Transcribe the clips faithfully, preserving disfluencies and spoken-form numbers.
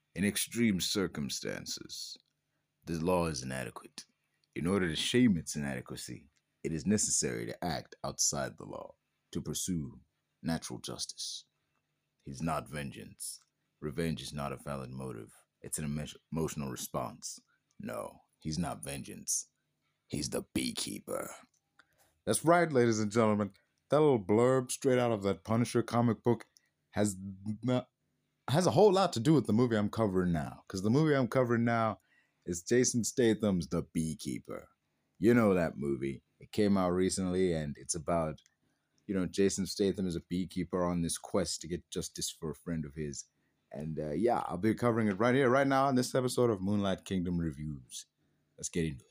In extreme circumstances, the law is inadequate. In order to shame its inadequacy, it is necessary to act outside the law, to pursue natural justice. He's not vengeance. Revenge is not a valid motive. It's an emo- emotional response. No, he's not vengeance. He's the beekeeper. That's right, ladies and gentlemen. That little blurb straight out of that Punisher comic book has not, has a whole lot to do with the movie I'm covering now. Because the movie I'm covering now is Jason Statham's The Beekeeper. You know that movie. It came out recently, and it's about, you know, Jason Statham is a beekeeper on this quest to get justice for a friend of his. And uh, yeah, I'll be covering it right here, right now, in this episode of Moonlight Kingdom Reviews. Let's get into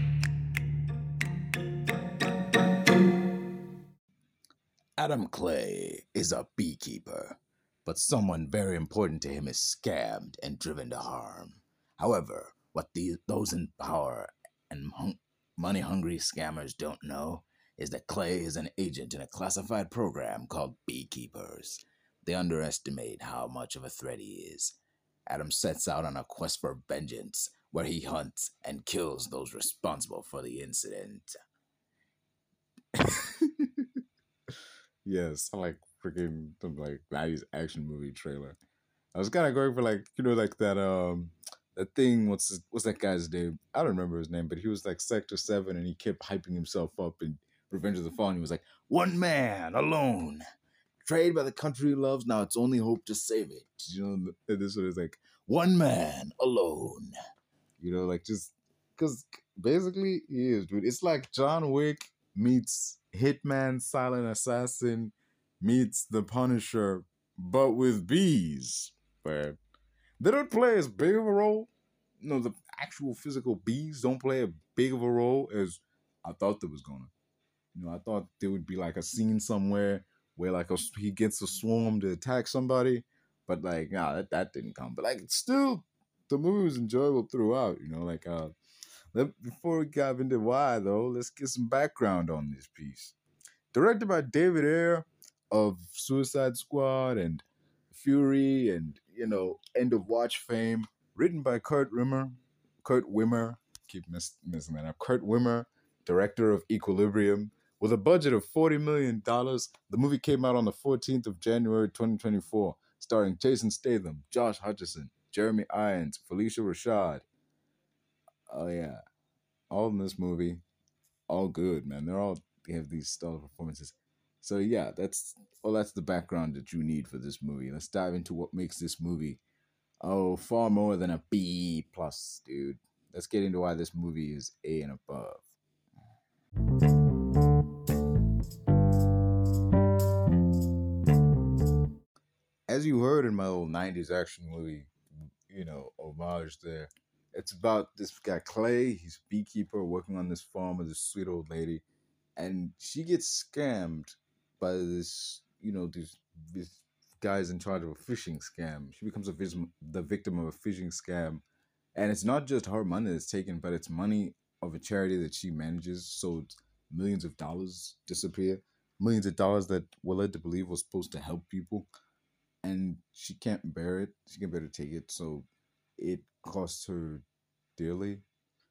it. Adam Clay is a beekeeper, but someone very important to him is scammed and driven to harm. However, what the, those in power and hung, money-hungry scammers don't know is that Clay is an agent in a classified program called Beekeepers. They underestimate how much of a threat he is. Adam sets out on a quest for vengeance, where he hunts and kills those responsible for the incident. Yes, I like freaking some like nineties action movie trailer. I was kind of going for like you know like that um that thing. What's his, what's that guy's name? I don't remember his name, but he was like Sector Seven, and he kept hyping himself up in Revenge of the Fallen. He was like one man alone, betrayed by the country he loves. Now it's only hope to save it. You know, and this one is like one man alone. You know, like just because basically he is, dude. It's like John Wick meets Hitman, Silent Assassin meets The Punisher, but with bees. But they don't play as big of a role. You know, the actual physical bees don't play a big of a role as I thought they was gonna. You know, I thought there would be like a scene somewhere where like a, he gets a swarm to attack somebody, but like nah, that, that didn't come. But like still, the movie was enjoyable throughout. You know, like uh, let, before we dive into why though, let's get some background on this piece. Directed by David Ayer of Suicide Squad and Fury and you know End of Watch fame. Written by Kurt Rimmer, Kurt Wimmer. Keep miss, missing that up. Kurt Wimmer, director of Equilibrium. With a budget of forty million dollars, the movie came out on the fourteenth of January twenty twenty-four, starring Jason Statham, Josh Hutcherson, Jeremy Irons, Felicia Rashad. Oh yeah, all in this movie, all good, man. They're all they have these stellar performances. So yeah, that's well, that's the background that you need for this movie. Let's dive into what makes this movie oh far more than a B plus, dude. Let's get into why this movie is A and above. As you heard in my old nineties action movie, you know, homage there, it's about this guy Clay. He's a beekeeper working on this farm with this sweet old lady, and she gets scammed by this, you know, these these guys in charge of a fishing scam. She becomes a vis- the victim of a fishing scam, and it's not just her money that's taken, but it's money of a charity that she manages. So millions of dollars disappear, millions of dollars that we're led to believe was supposed to help people, and she can't bear it. She can't bear to take it, so it costs her dearly.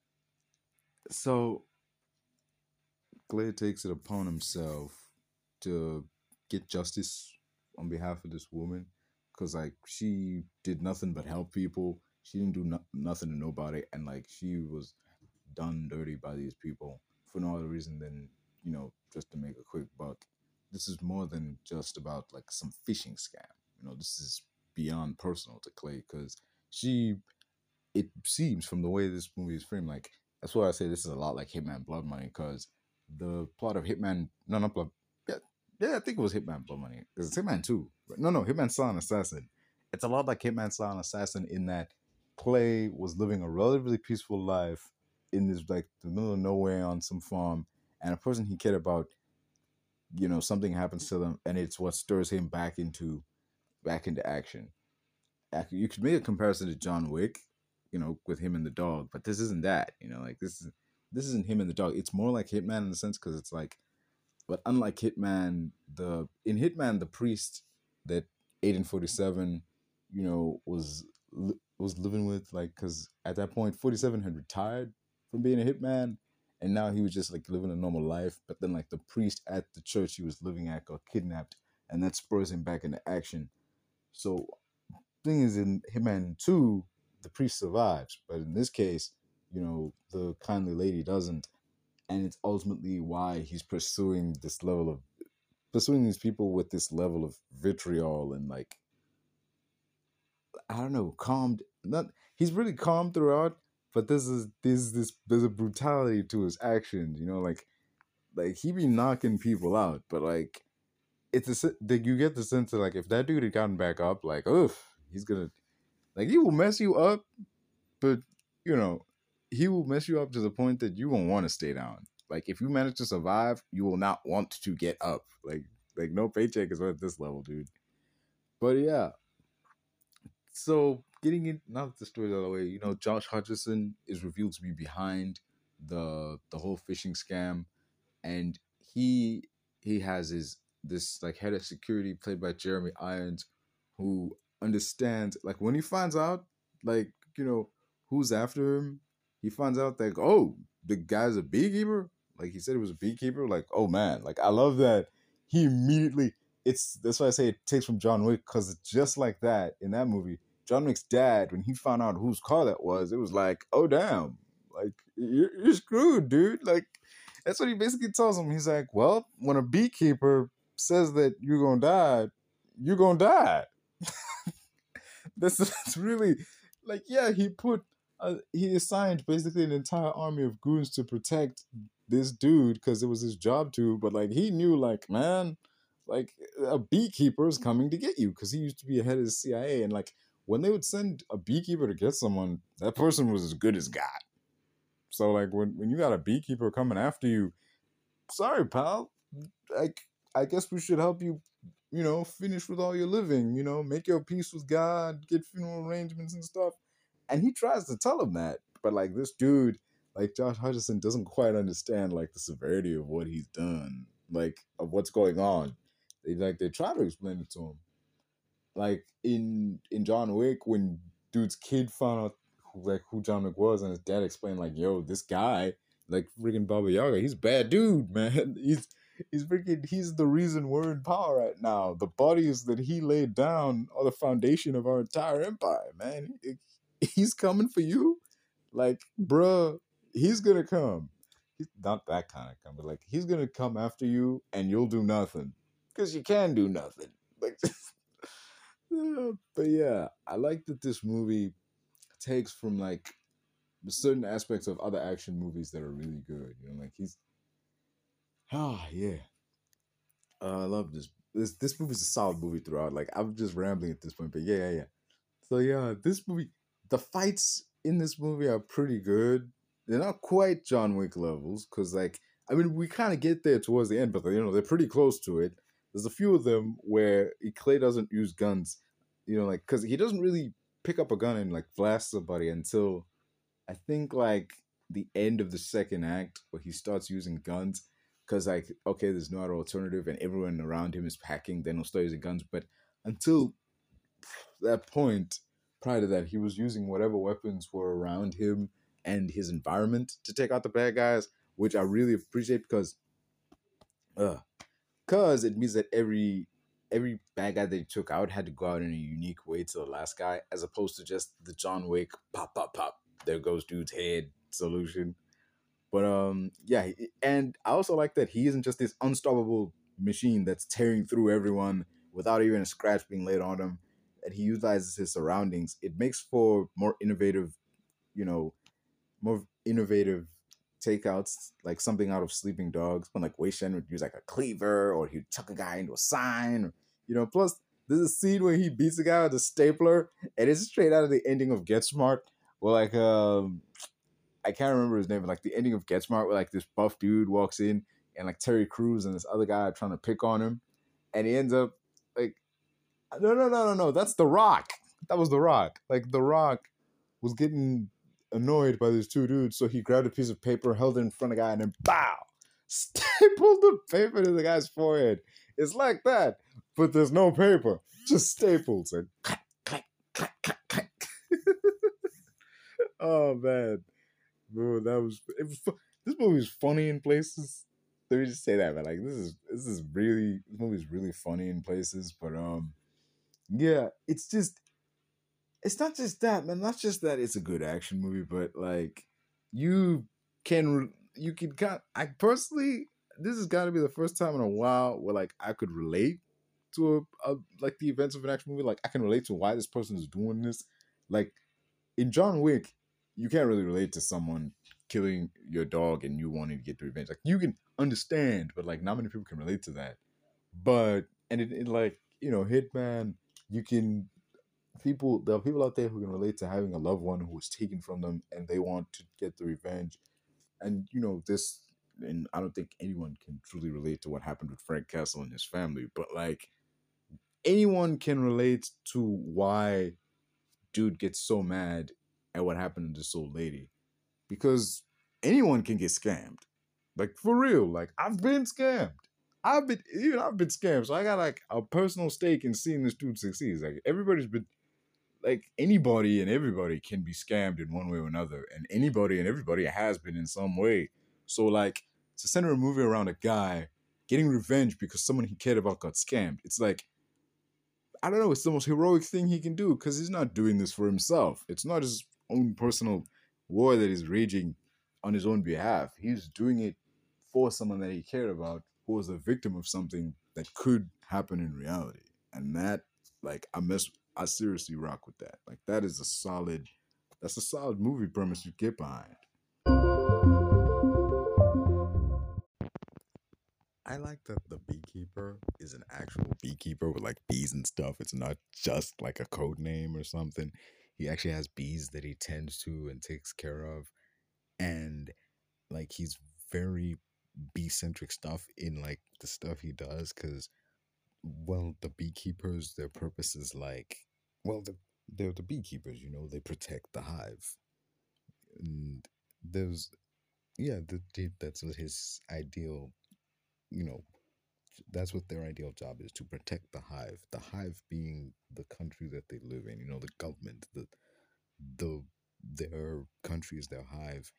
So Clay takes it upon himself to get justice on behalf of this woman because like she did nothing but help people. She didn't do no- nothing to nobody, and like she was done dirty by these people for no other reason than you know just to make a quick buck. This is more than just about like some phishing scam. You know, this is beyond personal to Clay because she. It seems from the way this movie is framed, like that's why I say this is a lot like Hitman Blood Money because the plot of Hitman, no, not Blood, yeah, yeah, I think it was Hitman Blood Money because it's Hitman Two. No, no, Hitman Silent Assassin. It's a lot like Hitman Silent Assassin in that Clay was living a relatively peaceful life in this like the middle of nowhere on some farm, and a person he cared about, you know, something happens to them, and it's what stirs him back into back into action. Ac- You could make a comparison to John Wick, you know, with him and the dog, but this isn't that. You know, like this is this isn't him and the dog. It's more like Hitman in the sense because it's like, but unlike Hitman, the in Hitman the priest that Agent forty-seven, you know, was was living with, like, because at that point, forty-seven had retired from being a hitman, and now he was just like living a normal life. But then, like, the priest at the church he was living at got kidnapped, and that spurs him back into action. So, thing is, in Hitman two, the priest survives, but in this case, you know, the kindly lady doesn't, and it's ultimately why he's pursuing this level of pursuing these people with this level of vitriol and, like, I don't know, calmed. Not he's really calm throughout, but this is this this there's a brutality to his actions. You know, like like he be knocking people out, but like it's a se- like you get the sense that, like, if that dude had gotten back up, like, oof, he's gonna, like, he will mess you up, but you know he will mess you up to the point that you won't want to stay down. Like, if you manage to survive, you will not want to get up. Like like no paycheck is worth this level, dude. But yeah, so getting in, now that the story's out of the way, you know, Josh Hutcherson is revealed to be behind the the whole phishing scam, and he he has his this like head of security played by Jeremy Irons, who understands, like, when he finds out, like, you know, who's after him. He finds out that, oh, the guy's a beekeeper. Like, he said he was a beekeeper. Like, oh man, like, I love that he immediately. It's that's why I say it takes from John Wick, because it's just like that in that movie. John Wick's dad, when he found out whose car that was, it was like, oh damn, like, you're, you're screwed, dude. Like, that's what he basically tells him. He's like, well, when a beekeeper says that you're gonna die, you're gonna die. That's that's really, like, yeah. He put uh, he assigned basically an entire army of goons to protect this dude because it was his job to. But like he knew, like, man, like, a beekeeper is coming to get you because he used to be a head of the C I A, and like when they would send a beekeeper to get someone, that person was as good as God. So like when when you got a beekeeper coming after you, sorry, pal. Like, I guess we should help you, you know, finish with all your living, you know, make your peace with God, get funeral arrangements and stuff. And he tries to tell him that. But like this dude, like Josh Hutcherson, doesn't quite understand like the severity of what he's done, like of what's going on. They like they try to explain it to him. Like in in John Wick, when dude's kid found out who, like who John Wick was, and his dad explained, like, yo, this guy, like freaking Baba Yaga, he's a bad dude, man. He's he's freaking he's the reason we're in power right now. The bodies that he laid down are the foundation of our entire empire, man. He- he's coming for you, like, bruh. He's gonna come. He's not that kind of come, but like he's gonna come after you, and you'll do nothing because you can do nothing. Like, yeah, but yeah, I like that this movie takes from like certain aspects of other action movies that are really good. You know, like he's ah yeah. Uh, I love this. This this movie's a solid movie throughout. Like, I'm just rambling at this point, but yeah, yeah, yeah. So yeah, this movie, the fights in this movie are pretty good. They're not quite John Wick levels, because like I mean we kind of get there towards the end, but you know they're pretty close to it. There's a few of them where Clay doesn't use guns, you know, like because he doesn't really pick up a gun and like blast somebody until I think like the end of the second act, where he starts using guns. Because like, okay, there's no other alternative, and everyone around him is packing. Then he'll start using guns. But until that point, prior to that, he was using whatever weapons were around him and his environment to take out the bad guys, which I really appreciate because, uh, cause it means that every every bad guy that he took out had to go out in a unique way to the last guy, as opposed to just the John Wick pop pop pop. There goes dude's head solution. But um, yeah, he- and I also like that he isn't just this unstoppable machine that's tearing through everyone without even a scratch being laid on him. That he utilizes his surroundings. It makes for more innovative, you know, more innovative takeouts, like something out of Sleeping Dogs, when like Wei Shen would use like a cleaver, or he'd chuck a guy into a sign, or, you know. Plus, there's a scene where he beats a guy with a stapler, and it's straight out of the ending of Get Smart. Well, like um, I can't remember his name, but like the ending of Get Smart, where like this buff dude walks in, and like Terry Crews and this other guy are trying to pick on him, and he ends up like, no, no, no, no, no, that's The Rock. That was The Rock. Like The Rock was getting annoyed by these two dudes, so he grabbed a piece of paper, held it in front of the guy, and then bow, stapled the paper to the guy's forehead. It's like that, but there's no paper, just staples and clack, clack, clack, clack, clack. Oh man, bro, that was it was. fu- This movie is funny in places. Let me just say that, man. Like this is this is really this movie is really funny in places, but um, yeah, it's just it's not just that, man. Not just that it's a good action movie, but like you can you can kind. I personally, this has got to be the first time in a while where like I could relate to a, a like the events of an action movie. Like I can relate to why this person is doing this. Like in John Wick, you can't really relate to someone killing your dog and you wanting to get the revenge. Like you can understand, but like not many people can relate to that. But and it, it like you know, Hitman, you can people there are people out there who can relate to having a loved one who was taken from them and they want to get the revenge. And you know, this and I don't think anyone can truly relate to what happened with Frank Castle and his family, but like anyone can relate to why dude gets so mad at what happened to this old lady because anyone can get scammed. Like for real, like I've been scammed. I've been even I've been scammed. So I got like a personal stake in seeing this dude succeed. Like everybody's been like anybody and everybody can be scammed in one way or another, and anybody and everybody has been in some way. So like to center a movie around a guy getting revenge because someone he cared about got scammed, it's like I don't know, it's the most heroic thing he can do because he's not doing this for himself. It's not his own personal war that he's raging on his own behalf. He's doing it for someone that he cared about who was a victim of something that could happen in reality. And that, like, I mess, I seriously rock with that. Like, that is a solid, that's a solid movie premise you get behind. I like that the beekeeper is an actual beekeeper with like bees and stuff. It's not just like a code name or something. He actually has bees that he tends to and takes care of. And like he's very bee centric stuff in like the stuff he does. Cause, well, the beekeepers, their purpose is like, well, the, they're the beekeepers, you know, they protect the hive. And there's, yeah, the, the- that's what his ideal, you know, that's what their ideal job is to protect the hive. The hive being the country that they live in, you know, the government, the the their country is their hive.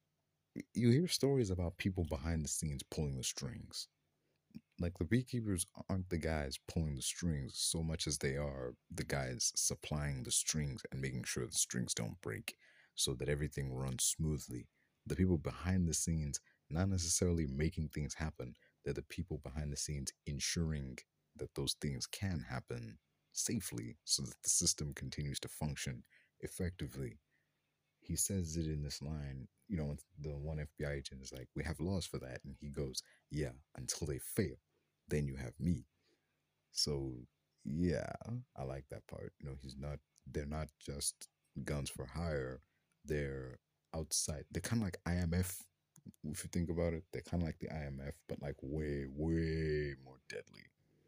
You hear stories about people behind the scenes pulling the strings. Like the beekeepers aren't the guys pulling the strings so much as they are the guys supplying the strings and making sure the strings don't break so that everything runs smoothly. The people behind the scenes, not necessarily making things happen, they're the people behind the scenes ensuring that those things can happen safely so that the system continues to function effectively. He says it in this line, you know, the one F B I agent is like, we have laws for that. And he goes, yeah, until they fail, then you have me. So, yeah, I like that part. You know, he's not, they're not just guns for hire, they're outside. They're kind of like I M F, if you think about it. They're kind of like the I M F, but like way, way more deadly.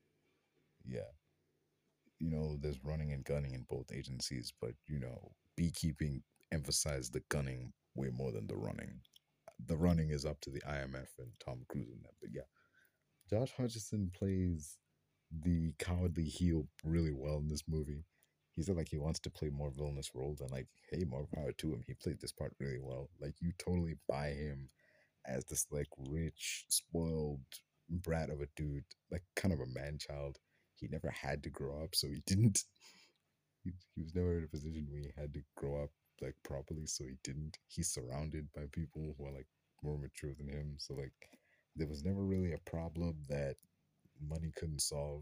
Yeah. You know, there's running and gunning in both agencies, but, you know, beekeeping emphasized the gunning way more than the running. The running is up to the I M F and Tom Cruise in that. But yeah, Josh Hutcherson plays the cowardly heel really well in this movie. He said like he wants to play more villainous roles and like, hey, more power to him. He played this part really well. Like you totally buy him as this like rich, spoiled brat of a dude, like kind of a man child. He never had to grow up, so he didn't. He, he was never in a position where he had to grow up like properly, so he didn't. He's surrounded by people who are like more mature than him, so like there was never really a problem that money couldn't solve.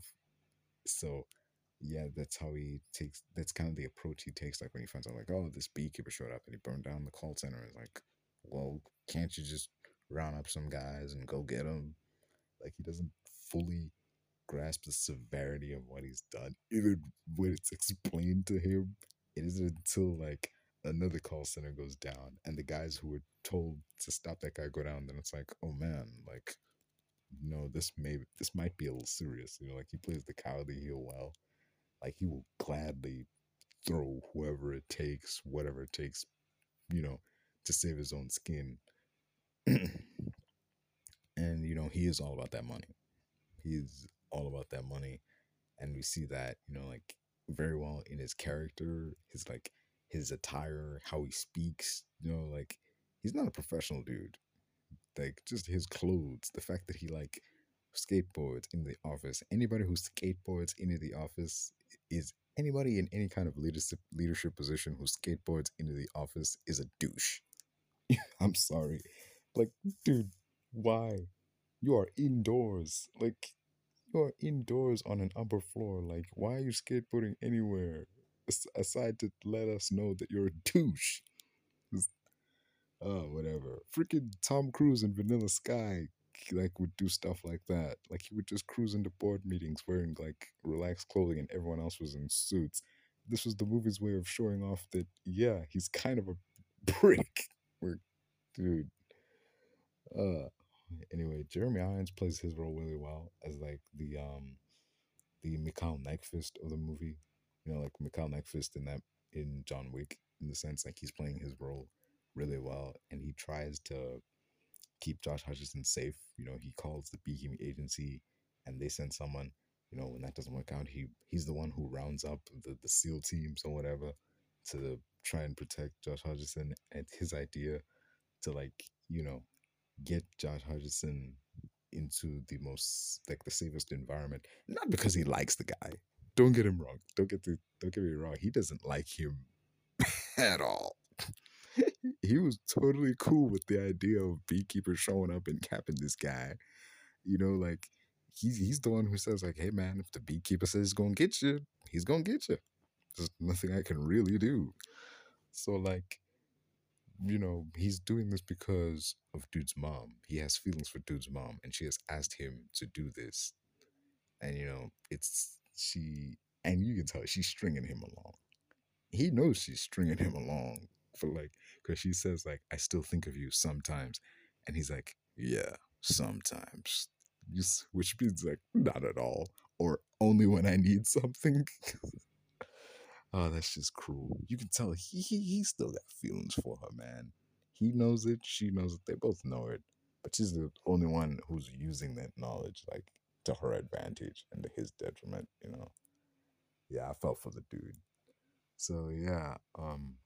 So yeah, that's how he takes. That's kind of the approach he takes. Like when he finds out, like, oh, this beekeeper showed up and he burned down the call center. It's like, well, can't you just round up some guys and go get them? Like he doesn't fully grasp the severity of what he's done, even when it's explained to him. It isn't until like another call center goes down and the guys who were told to stop that guy go down, then it's like, oh man, like no, this may this might be a little serious. You know, like he plays the cowardly heel well. Like he will gladly throw whoever it takes, whatever it takes, you know, to save his own skin. And you know, he is all about that money. He's all about that money, and we see that, you know, like very well in his character, his like his attire, how he speaks. You know, like he's not a professional dude. Like just his clothes, the fact that he like skateboards in the office. Anybody who skateboards into the office is anybody in any kind of leadership leadership position who skateboards into the office is a douche. I'm sorry. Like, dude, why? You are indoors. Like, you are indoors on an upper floor. Like, why are you skateboarding anywhere? As- aside to let us know that you're a douche. Oh, whatever. Freaking Tom Cruise in Vanilla Sky, like, would do stuff like that. Like, he would just cruise into board meetings wearing, like, relaxed clothing and everyone else was in suits. This was the movie's way of showing off that, yeah, he's kind of a prick. We're, dude. Uh, anyway, Jeremy Irons plays his role really well as, like, the, um, the Mikhail Nyqvist of the movie. You know, like Mikhail Nyqvist in that in John Wick, in the sense like he's playing his role really well, and he tries to keep Josh Hutcherson safe. You know, he calls the Beekeeping Agency, and they send someone. You know, when that doesn't work out, he he's the one who rounds up the the SEAL teams or whatever to try and protect Josh Hutcherson. And his idea to like you know get Josh Hutcherson into the most like the safest environment. Not because he likes the guy. Don't get him wrong. Don't get the don't get me wrong. He doesn't like him at all. He was totally cool with the idea of Beekeeper showing up and capping this guy. You know, like he's he's the one who says like, "Hey man, if the Beekeeper says he's gonna get you, he's gonna get you. There's nothing I can really do." So like, you know, he's doing this because of Dude's mom. He has feelings for Dude's mom, and she has asked him to do this. And you know, it's she, and you can tell she's stringing him along. He knows she's stringing him along for like, because she says like, "I still think of you sometimes," and he's like, "Yeah, sometimes," Just- which means like, not at all, or only when I need something. Oh, that's just cruel. You can tell he, he he still got feelings for her, man. He knows it. She knows it. They both know it. But she's the only one who's using that knowledge like to her advantage and to his detriment. You know. Yeah, I felt for the dude. So yeah, um,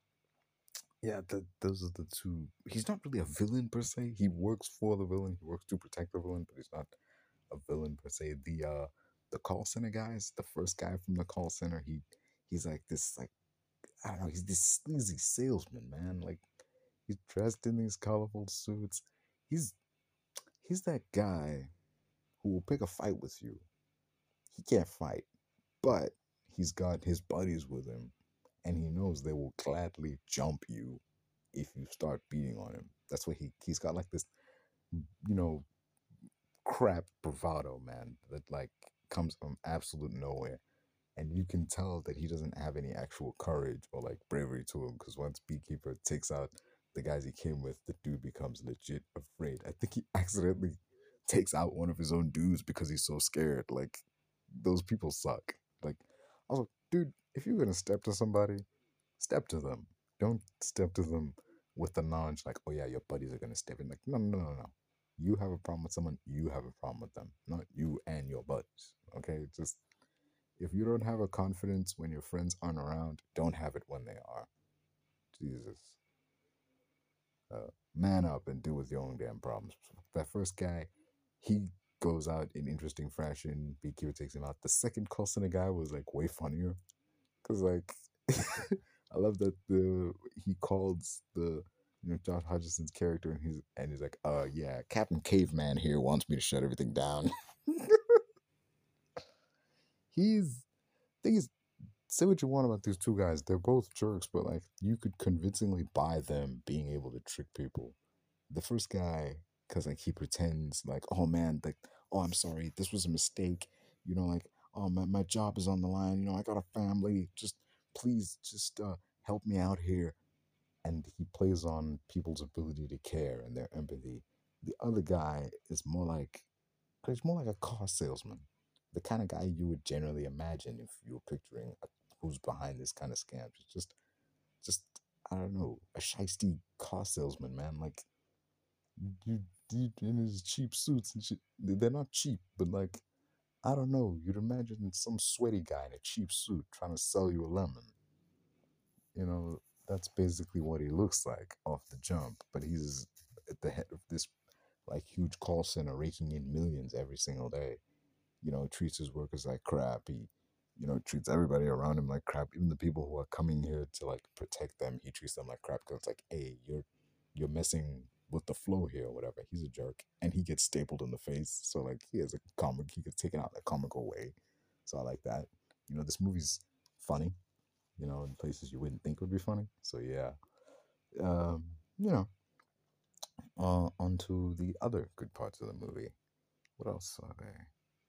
yeah, the, those are the two. He's not really a villain per se. He works for the villain. He works to protect the villain, but he's not a villain per se. The uh, the call center guys, the first guy from the call center, he he's like this like I don't know, he's this sleazy salesman, man. Like he's dressed in these colorful suits. He's he's that guy who will pick a fight with you. He can't fight, but he's got his buddies with him, and he knows they will gladly jump you if you start beating on him. That's what he he's got like this, you know, crap bravado, man, that like comes from absolute nowhere. And you can tell that he doesn't have any actual courage or like bravery to him because once Beekeeper takes out the guys he came with, the dude becomes legit afraid. I think he accidentally takes out one of his own dudes because he's so scared. Like those people suck. Like I was like, dude, if you're gonna step to somebody, step to them. Don't step to them with the knowledge like, oh yeah, your buddies are gonna step in. Like, no, no, no, no. You have a problem with someone, you have a problem with them, not you and your buddies. Okay, just if you don't have a confidence when your friends aren't around, don't have it when they are. Jesus. Uh, Man up and deal with your own damn problems. That first guy, he goes out in interesting fashion. Beekeeper takes him out. The second call center guy was like way funnier. Cause like I love that the he calls the you know Josh Hutcherson's character and he's and he's like, uh yeah, Captain Caveman here wants me to shut everything down. He's thing is say what you want about these two guys. They're both jerks, but like you could convincingly buy them being able to trick people. The first guy, because like he pretends like, oh man, like, oh I'm sorry, this was a mistake. You know, like, oh my, my job is on the line. You know, I got a family. Just please, just uh, help me out here. And he plays on people's ability to care and their empathy. The other guy is more like he's more like a car salesman, the kind of guy you would generally imagine if you were picturing a, who's behind this kind of scams. It's just, just I don't know, a shisty car salesman, man. Like you, you in his cheap suits and shit. They're not cheap, but like I don't know. You'd imagine some sweaty guy in a cheap suit trying to sell you a lemon. you know, that's basically what he looks like off the jump. But he's at the head of this like huge call center raking in millions every single day. You know, treats his workers like crap. He, you know, treats everybody around him like crap. Even the people who are coming here to like protect them, he treats them like crap. Cause it's like, hey, you're you're messing with the flow here or whatever. He's a jerk, and he gets stapled in the face. So like, he has a comic. He gets taken out in a comical way. So I like that. You know, this movie's funny. You know, in places you wouldn't think would be funny. So yeah, um, you know, uh, onto the other good parts of the movie. What else are there?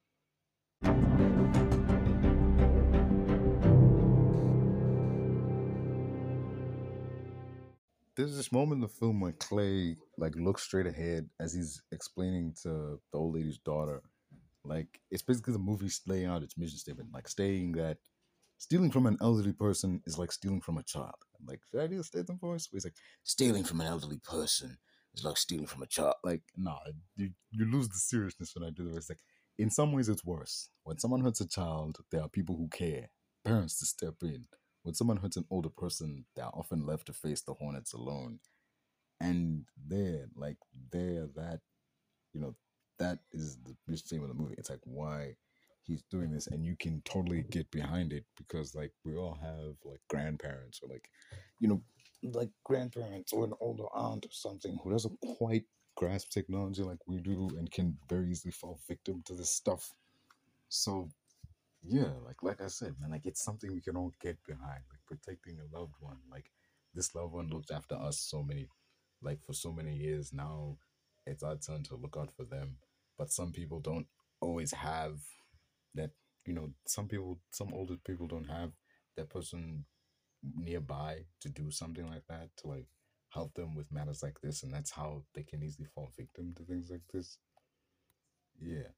There's this moment in the film where Clay like looks straight ahead as he's explaining to the old lady's daughter. Like it's basically the movie laying out its mission statement, like stating that stealing from an elderly person is like stealing from a child. I'm like, should I do the Statham voice? Where he's like, stealing from an elderly person is like stealing from a child. Like, nah, you, you lose the seriousness when I do that. It's like, in some ways, it's worse. When someone hurts a child, there are people who care, parents to step in. When someone hurts an older person, they are often left to face the hornets alone. And they're like, they're that you know, that is the big theme of the movie. It's like why he's doing this, and you can totally get behind it because like we all have like grandparents or like, you know, like grandparents or an older aunt or something who doesn't quite grasp technology like we do and can very easily fall victim to this stuff. So yeah, like like I said, man, like it's something we can all get behind, like protecting a loved one. Like this loved one looked after us so many, like for so many years. Now it's our turn to look out for them. But some people don't always have that. You know, some people, some older people don't have that person nearby to do something like that to like help them with matters like this, and that's how they can easily fall victim to things like this. Yeah.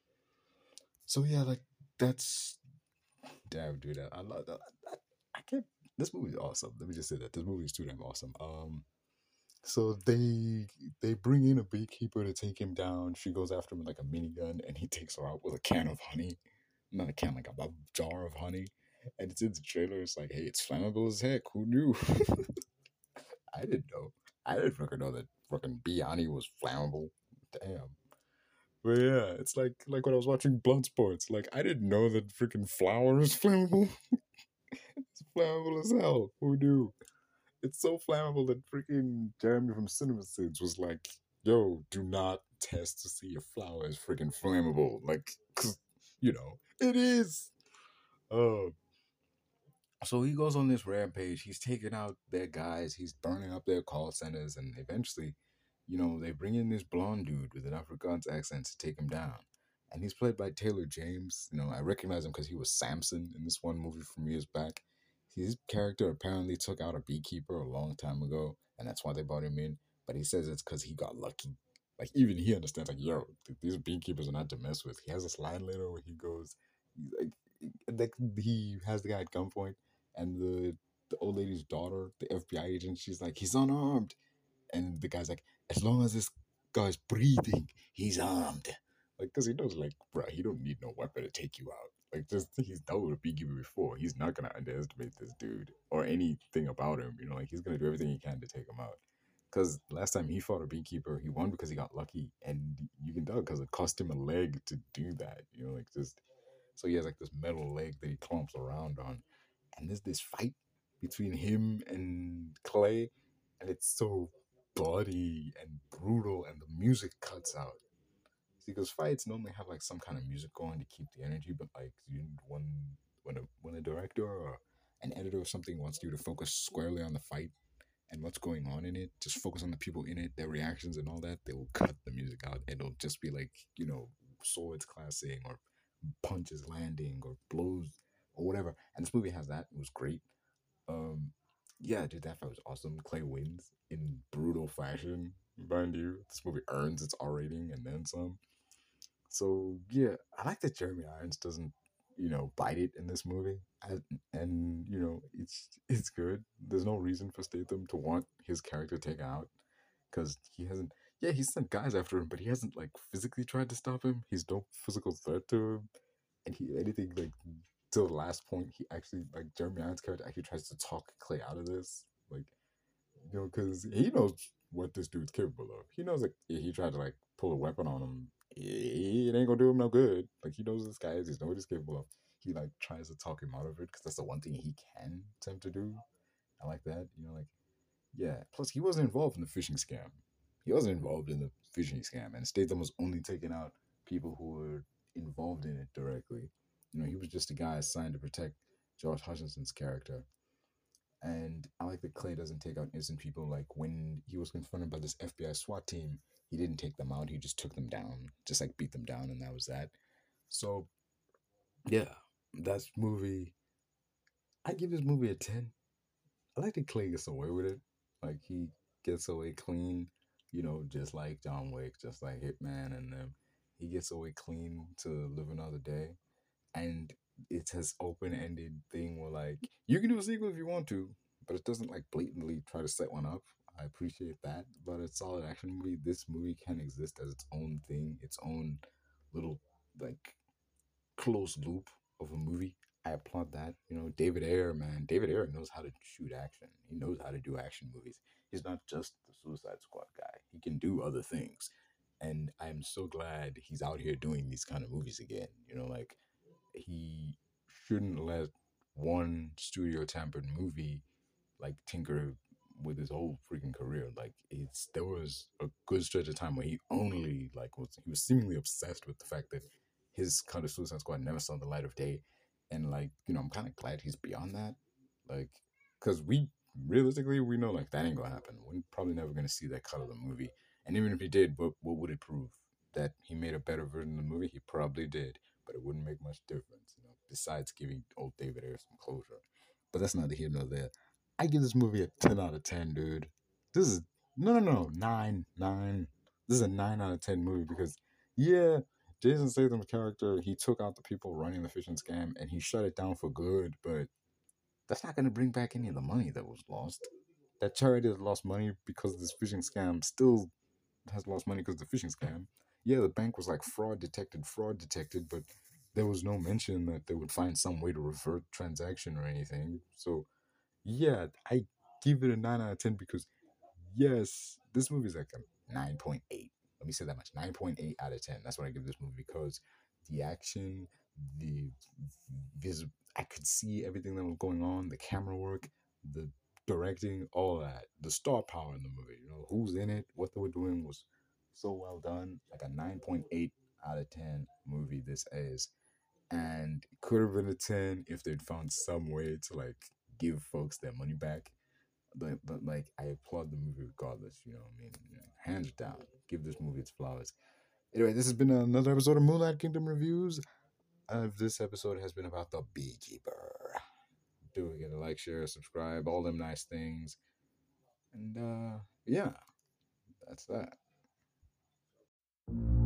So yeah, like that's damn, dude. I, I love that. I, I can't. This movie is awesome. Let me just say that this movie is too damn awesome. Um, so they they bring in a beekeeper to take him down. She goes after him with like a minigun, and he takes her out with a can of honey. Not a can, like a, a jar of honey. And it's in the trailer. It's like, hey, it's flammable as heck. Who knew? I didn't know. I didn't fucking know that fucking bee honey was flammable. Damn. But yeah, it's like like when I was watching Bloodsports. Like I didn't know that freaking flour is flammable. It's flammable as hell. Who knew? It's so flammable that freaking Jeremy from Cinema Sins was like, yo, do not test to see if flour is freaking flammable. Like, 'cause, you know, it is. Uh, so he goes on this rampage. He's taking out their guys. He's burning up their call centers. And eventually, you know, they bring in this blonde dude with an Afrikaans accent to take him down. And he's played by Taylor James. You know, I recognize him because he was Samson in this one movie from years back. His character apparently took out a beekeeper a long time ago, and that's why they brought him in. But he says it's because he got lucky. Like, even he understands, like, yo, th- these beekeepers are not to mess with. He has this line later where he goes, he's like, like he has the guy at gunpoint, and the the old lady's daughter, the F B I agent, she's like, he's unarmed. And the guy's like, as long as this guy's breathing, he's armed. Like, because he knows, like, bro, he don't need no weapon to take you out. Like, just he's dealt with a beekeeper before. He's not gonna underestimate this dude or anything about him. You know, like he's gonna do everything he can to take him out. Because last time he fought a beekeeper, he won because he got lucky, and you can tell because it cost him a leg to do that. You know, like just so he has like this metal leg that he clomps around on, and there's this fight between him and Clay, and it's so bloody and brutal, and the music cuts out. See, because fights normally have like some kind of music going to keep the energy, but like you, when when a when a director or an editor or something wants you to focus squarely on the fight and what's going on in it, just focus on the people in it, their reactions and all that, they will cut the music out, and it'll just be like, you know, swords clashing or punches landing or blows or whatever. And this movie has that. It was great. Um, yeah, dude, that fight was awesome. Clay wins in brutal fashion. Mind you, this movie earns its R rating and then some. So yeah, I like that Jeremy Irons doesn't, you know, bite it in this movie, I, and you know, it's it's good. There's no reason for Statham to want his character taken out because he hasn't. Yeah, he sent guys after him, but he hasn't like physically tried to stop him. He's no physical threat to him, and he anything like till the last point, he actually like Jeremy Irons' character actually tries to talk Clay out of this, like you know, because he knows what this dude's capable of. He knows like if he tried to like pull a weapon on him, it ain't gonna do him no good. Like he knows this guy is, he knows what he's capable of. He like tries to talk him out of it because that's the one thing he can attempt to do. I like that, you know, like yeah. Plus, he wasn't involved in the phishing scam. He wasn't involved in the phishing scam, and Statham was only taking out people who were involved in it directly. You know, he was just a guy assigned to protect George Hutchinson's character. And I like that Clay doesn't take out innocent people. Like when he was confronted by this F B I SWAT team, he didn't take them out. He just took them down, just like beat them down, and that was that. So yeah, that's movie. I give this movie a ten. I like that Clay gets away with it. Like he gets away clean, you know, just like John Wick, just like Hitman, and them. He gets away clean to live another day. And it's this open ended thing where like you can do a sequel if you want to, but it doesn't like blatantly try to set one up. I appreciate that, but it's solid action movie. This movie can exist as its own thing, its own little like closed loop of a movie. I applaud that. You know, David Ayer, man, David Ayer knows how to shoot action. He knows how to do action movies. He's not just the Suicide Squad guy. He can do other things, and I'm so glad he's out here doing these kind of movies again. You know, like he shouldn't let one studio tampered movie like tinker with his whole freaking career. Like it's there was a good stretch of time where he only like was he was seemingly obsessed with the fact that his cut of Suicide Squad never saw the light of day, and like you know I'm kind of glad he's beyond that, like because we realistically we know like that ain't gonna happen. We're probably never gonna see that cut of the movie, and even if he did, what what would it prove? That he made a better version of the movie? He probably did, but it wouldn't make much difference, you know. Besides giving old David Ayer some closure, but that's neither here nor there. I give this movie a ten out of ten, dude. This is no, no, no, nine, nine. This is a nine out of ten movie because, yeah, Jason Statham's character, he took out the people running the fishing scam and he shut it down for good, but that's not going to bring back any of the money that was lost. That charity that lost money because of this fishing scam still has lost money because of the fishing scam. Yeah, the bank was like fraud detected, fraud detected, but there was no mention that they would find some way to revert transaction or anything. So yeah, I give it a nine out of ten because yes, this movie is like a nine point eight. Let me say that much. nine point eight out of ten. That's what I give this movie because the action, the vis- I could see everything that was going on, the camera work, the directing, all that. The star power in the movie, you know, who's in it, what they were doing was so well done. Like a nine point eight out of ten movie this is. And it could have been a ten if they'd found some way to like give folks their money back. But, but like I applaud the movie regardless, you know what I mean? You know, hands down. Give this movie its flowers. Anyway, this has been another episode of Moonlight Kingdom Reviews. Uh, this episode has been about the Beekeeper. Do get a like, share, subscribe, all them nice things. And uh yeah, that's that.